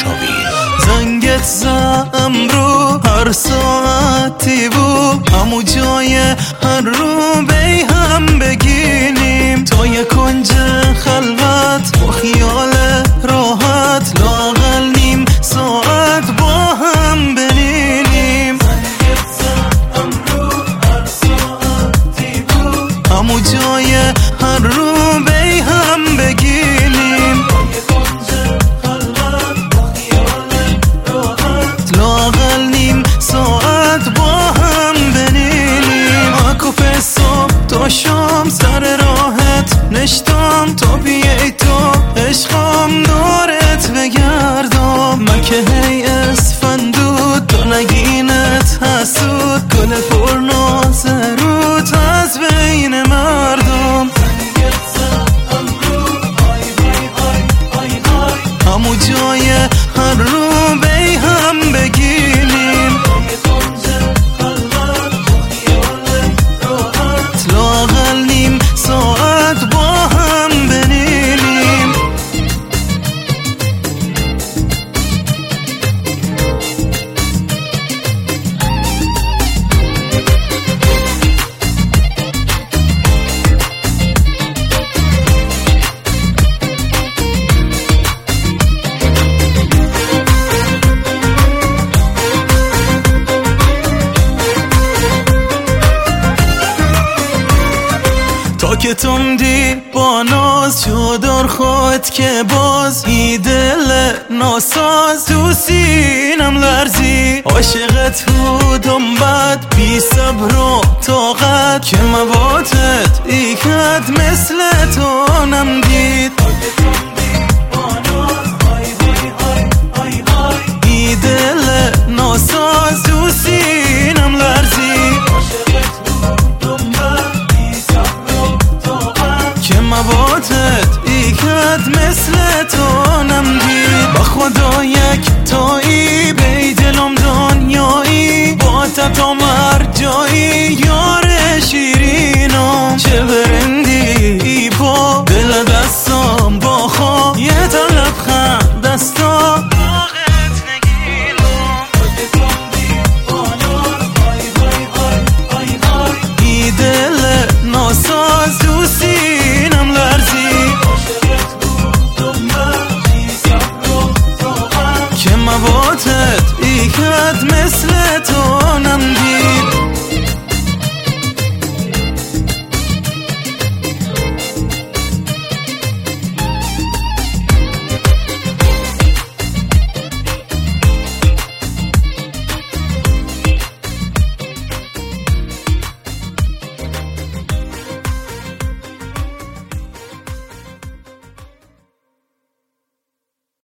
بشنوید. زنگت زدم رو هر ساعتی بود، همو جای هر رو بی هم بگینیم تا یه کنج خلوت با خیال راحت، لااقل نیم ساعت با هم بنینیم. زنگت زدم رو هر ساعتی بود، همو جای هر رو بی هم بگینیم تا یه کنج خلوت با خیال راحت، لااقل نیم ساعت با هم بنینیم. اکوپ صبح تا شام سر راحت نشتم تا بیای تو عشقم دارت بگردم. من که هی اسفندود تو نگینت حسود، گل پرناز روت از بین مردم. زنگت زدم رو آی آی آی آی آی، همو جای هر رو بی هم بگینیم تا یه کنج خلوت با خیال راحت، لااقل نیم ساعت با هم بنینیم. تا که تم دی با ناز شدار خود که باز ای دل ناساز تو سینم لرزی. عاشقت بودم بد بی صبر و طاقت که مواتت ای کد مثل تو نمدید. ای دل ناساز تو سینم لرزی. مواتت ای کد مثل تو نمدید. با خدا یک تایی بی دلم دنیایی، با تا مر جایی یار شیرینم. چه برندی ای با دل دستم با خواب یه طلب خند دستا باغت نگیرم. ای دل ناساز تو سینم لرزی. که مواتت ای کد مثل تو نمدید.